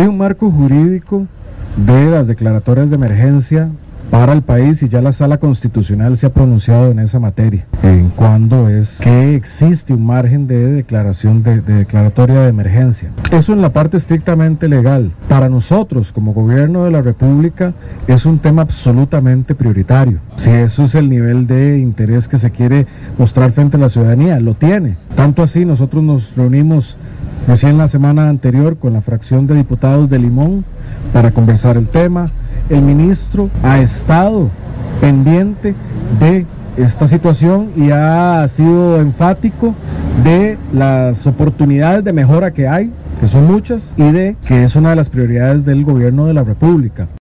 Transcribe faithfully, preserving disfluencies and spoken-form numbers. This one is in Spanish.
Hay un marco jurídico de las declaratorias de emergencia para el país y ya la Sala Constitucional se ha pronunciado en esa materia, en cuando es que existe un margen de declaración de, de declaratoria de emergencia. Eso en la parte estrictamente legal. Para nosotros, como gobierno de la República, es un tema absolutamente prioritario. Si eso es el nivel de interés que se quiere mostrar frente a la ciudadanía, lo tiene. Tanto así, nosotros nos reunimos recién la semana anterior con la fracción de diputados de Limón para conversar el tema. El ministro ha estado pendiente de esta situación y ha sido enfático de las oportunidades de mejora que hay, que son muchas, y de que es una de las prioridades del gobierno de la República.